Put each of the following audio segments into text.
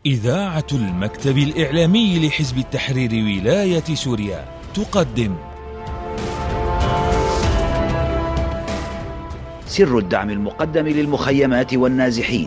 إذاعة المكتب الإعلامي لحزب التحرير ولاية سوريا تقدم سر الدعم المقدم للمخيمات والنازحين.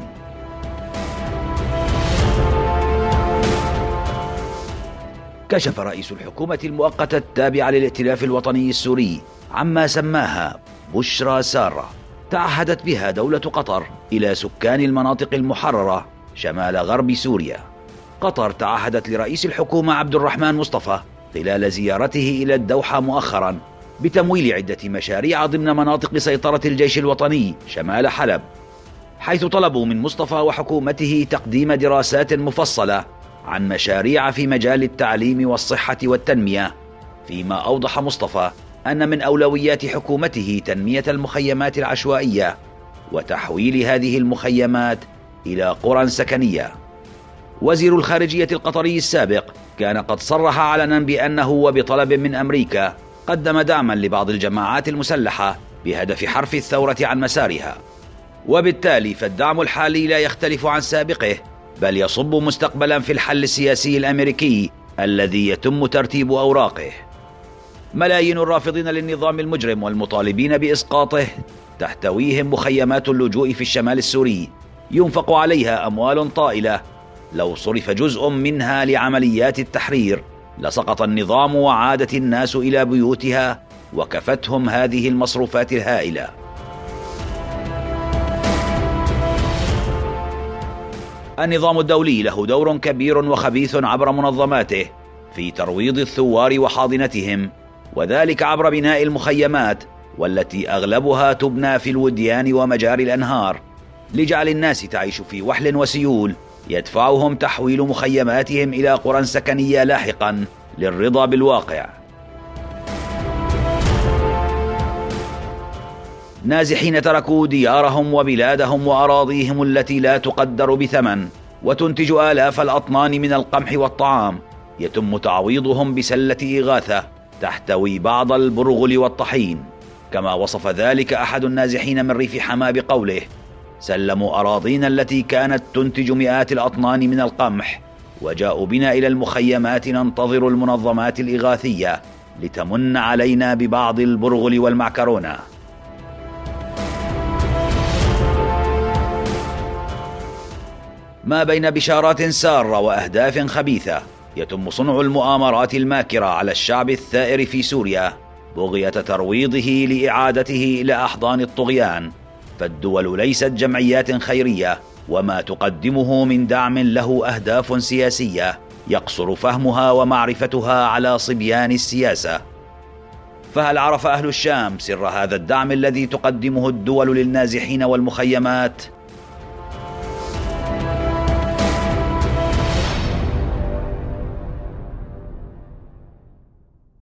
كشف رئيس الحكومة المؤقتة التابعة للائتلاف الوطني السوري عما سماها بشرى سارة تعهدت بها دولة قطر إلى سكان المناطق المحررة شمال غرب سوريا. قطر تعهدت لرئيس الحكومة عبد الرحمن مصطفى خلال زيارته إلى الدوحة مؤخرا بتمويل عدة مشاريع ضمن مناطق سيطرة الجيش الوطني شمال حلب، حيث طلبوا من مصطفى وحكومته تقديم دراسات مفصلة عن مشاريع في مجال التعليم والصحة والتنمية، فيما أوضح مصطفى أن من أولويات حكومته تنمية المخيمات العشوائية وتحويل هذه المخيمات إلى قرى سكنية. وزير الخارجية القطري السابق كان قد صرح علنا بأنه وبطلب من أمريكا قدم دعما لبعض الجماعات المسلحة بهدف حرف الثورة عن مسارها، وبالتالي فالدعم الحالي لا يختلف عن سابقه، بل يصب مستقبلا في الحل السياسي الأمريكي الذي يتم ترتيب أوراقه. ملايين الرافضين للنظام المجرم والمطالبين بإسقاطه تحتويهم مخيمات اللجوء في الشمال السوري ينفق عليها أموال طائلة، لو صرف جزء منها لعمليات التحرير لسقط النظام وعادت الناس إلى بيوتها وكفتهم هذه المصروفات الهائلة. النظام الدولي له دور كبير وخبيث عبر منظماته في ترويض الثوار وحاضنتهم، وذلك عبر بناء المخيمات والتي أغلبها تبنى في الوديان ومجاري الأنهار لجعل الناس تعيش في وحل وسيول يدفعهم تحويل مخيماتهم إلى قرى سكنية لاحقا للرضا بالواقع. نازحين تركوا ديارهم وبلادهم وأراضيهم التي لا تقدر بثمن وتنتج آلاف الأطنان من القمح والطعام، يتم تعويضهم بسلة إغاثة تحتوي بعض البرغل والطحين، كما وصف ذلك أحد النازحين من ريف حماة بقوله: سلموا أراضينا التي كانت تنتج مئات الأطنان من القمح وجاءوا بنا إلى المخيمات ننتظر المنظمات الإغاثية لتمن علينا ببعض البرغل والمعكرونة. ما بين بشارات سارة وأهداف خبيثة يتم صنع المؤامرات الماكرة على الشعب الثائر في سوريا بغية ترويضه لإعادته إلى أحضان الطغيان، فالدول ليست جمعيات خيرية، وما تقدمه من دعم له أهداف سياسية يقصر فهمها ومعرفتها على صبيان السياسة. فهل عرف أهل الشام سر هذا الدعم الذي تقدمه الدول للنازحين والمخيمات؟